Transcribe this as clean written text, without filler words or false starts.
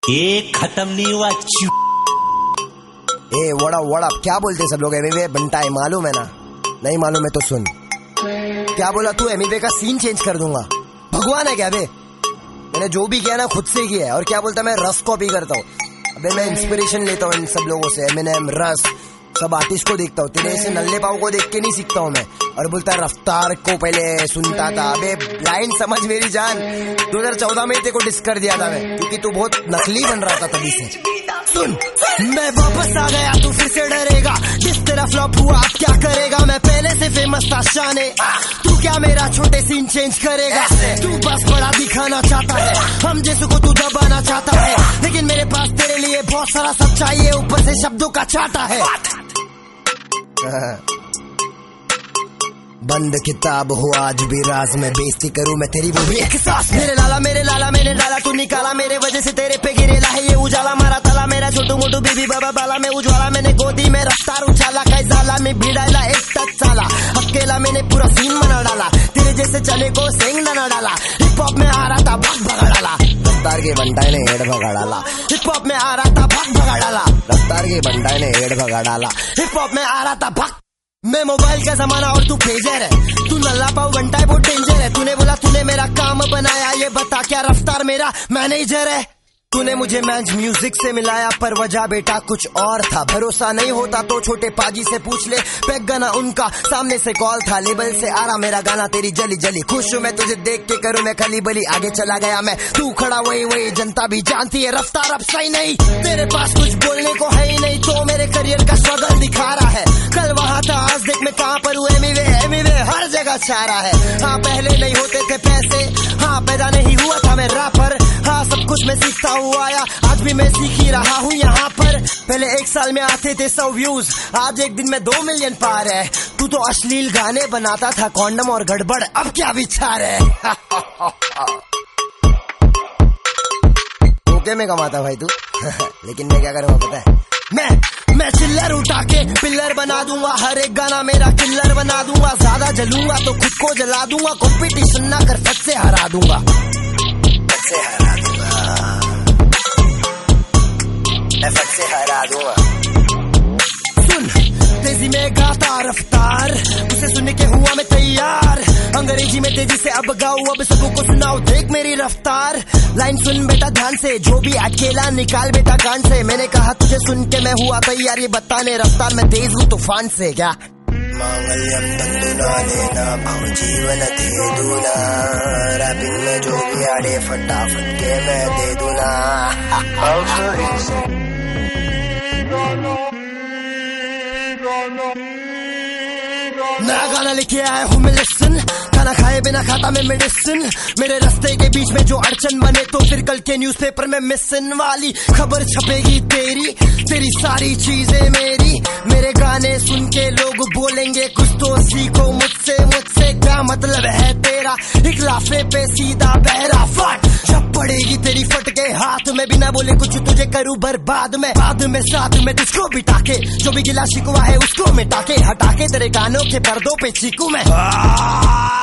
ये खत्म नहीं हुआ। ए वड़ा क्या बोलते सब लोग? एमिवे बंटा है, मालूम है ना? नहीं मालूम है तो सुन। क्या बोला तू? एमिवे का सीन चेंज कर दूंगा? भगवान है क्या बे? मैंने जो भी किया ना खुद से किया है। और क्या बोलता मैं रस कॉपी करता हूँ। अबे मैं इंस्पिरेशन लेता हूँ इन सब लोगों से। एमिनेम, रस, सब आर्टिस्ट को देखता हूँ। तेरे ऐसे नल्ले पाव को देख के नहीं सीखता हूँ मैं। और बोलता है रफ्तार को पहले सुनता था। अबे लाइन समझ मेरी जान, 2014 में तेरे को डिस कर दिया था मैं, क्योंकि तू बहुत नकली बन रहा था तभी से। सुन, मैं वापस आ गया, तू फिर से डरेगा। जिस तरह फ्लॉप हुआ अब क्या करेगा? मैं पहले से फेमस था शाने, तू क्या मेरा छोटे सीन चेंज करेगा? तू बस बड़ा दिखाना चाहता है, हम जैसे को तू दबाना चाहता है। लेकिन मेरे पास तेरे लिए बहुत सारा सब चाहिए, ऊपर से शब्दों का चाटा है। बंद किताब हो आज भी राज में, बेइज्जती करूं मैं तेरी वो भी एक सांस। मेरे लाला मैंने डाला तू निकाला, मेरे वजह से तेरे पे गिरेला है ये उजाला। मारा ताला मेरा छोटू मोटू बीबी बाबा बाला में उज्वाला। मैंने गोदी में रफ्तार उछाला, कैसाला में भिड़ाला एक टच साला। अकेला मैंने पूरा सीन बना डाला, तेरे जैसे चले को सेंग ना डाला। हिप हॉप में आ रहा था भग भगा डाला, रफ्तार के बंटाई ने हेड भगा डाला। हिप हॉप में आ रहा था भग भगा डाला, रफ्तार के बंटाई ने हेड भगा डाला। हिप हॉप में आ रहा था भग। मैं मोबाइल का जमाना और तू पेजर है, तू नल्ला पाव बनता है बहुत डेंजर है। तूने बोला तूने मेरा काम बनाया, ये बता क्या रफ्तार मेरा मैनेजर है? तूने मुझे मैच म्यूजिक से मिलाया, पर वजह बेटा कुछ और था। भरोसा नहीं होता तो छोटे पाजी से पूछ ले, पैक गाना उनका सामने से कॉल था। लेबल से आ रहा मेरा गाना तेरी जली जली। खुश हूँ मैं तुझे देख के, करूँ मैं खली बली। आगे चला गया मैं, तू खड़ा वही जनता भी जानती है रफ्तार अब सही नहीं। तेरे पास कुछ बोलने को है ही नहीं, तो मेरे करियर का स्ट्रगल दिखा रहा है। कल वहाँ था, आज देख मैं कहाँ पर हूँ। एमिवे हर जगह छा रहा है। हाँ पहले नहीं होते थे पैसे, हाँ पैदा नहीं हुआ था मैं रैपर। हाँ सब कुछ मैं सीखता हुआ आया, आज भी मैं सीख ही रहा हूँ यहाँ पर। पहले 1 साल में आते थे 100 व्यूज, आज एक दिन में 2 मिलियन पार है। तू तो अश्लील गाने बनाता था, कॉन्डम और गड़बड़, अब क्या विचार है? ओके में कमाता भाई तू। लेकिन मैं क्या करूँगा पता है? मैं चिल्लर उठा के पिल्लर बना दूंगा, हर एक गाना मेरा किल्लर बना दूंगा। ज्यादा जलूंगा तो खुद को जला दूंगा, कॉम्पिटिशन ना कर फट से हरा दूंगा, फट से हरा दूंगा, मैं फट से हरा दूंगा। सुन, तेजी में गाता रफ्तार, उसे सुनने के हुआ मैं तैयार। अंग्रेजी में तेजी से अब गाऊं, अब सबको सुनाओ देख मेरी रफ्तार। लाइन सुन बेटा ध्यान से, जो भी अकेला निकाल बेटा कान से। मैंने कहा तुझे सुन के मैं हुआ तैयार, ये बताने रफ्तार मैं तेज हूँ तूफान से। क्या मांगल्यम तंदुना देना भाव जीवन दे दूना, रैपिंग में जो भी आड़े फटाफट के मैं दे दूना। नया गाना लिखे आया हूँ मैं, लिसन। खाना खाए बिना खाता मैं मेडिसिन। मेरे रास्ते के बीच में जो अड़चन बने, तो फिर कल के न्यूज़पेपर में मिसिंग वाली खबर छपेगी तेरी सारी चीजें मेरी। मेरे गाने सुन के लोग बोलेंगे कुछ तो सीखो मुझसे क्या मतलब है तेरा? इखलाफे पे सीधा बहरा फट, जब पड़ेगी तेरी फट के हाथ में, बिना बोले कुछ तुझे करूँ बर्बाद में। बाद में साथ में तुझको बिठा के, जो भी गिला शिकवा है उसको मिटा के, हटा के तेरे गानों के पर्दों पे चीकू मैं।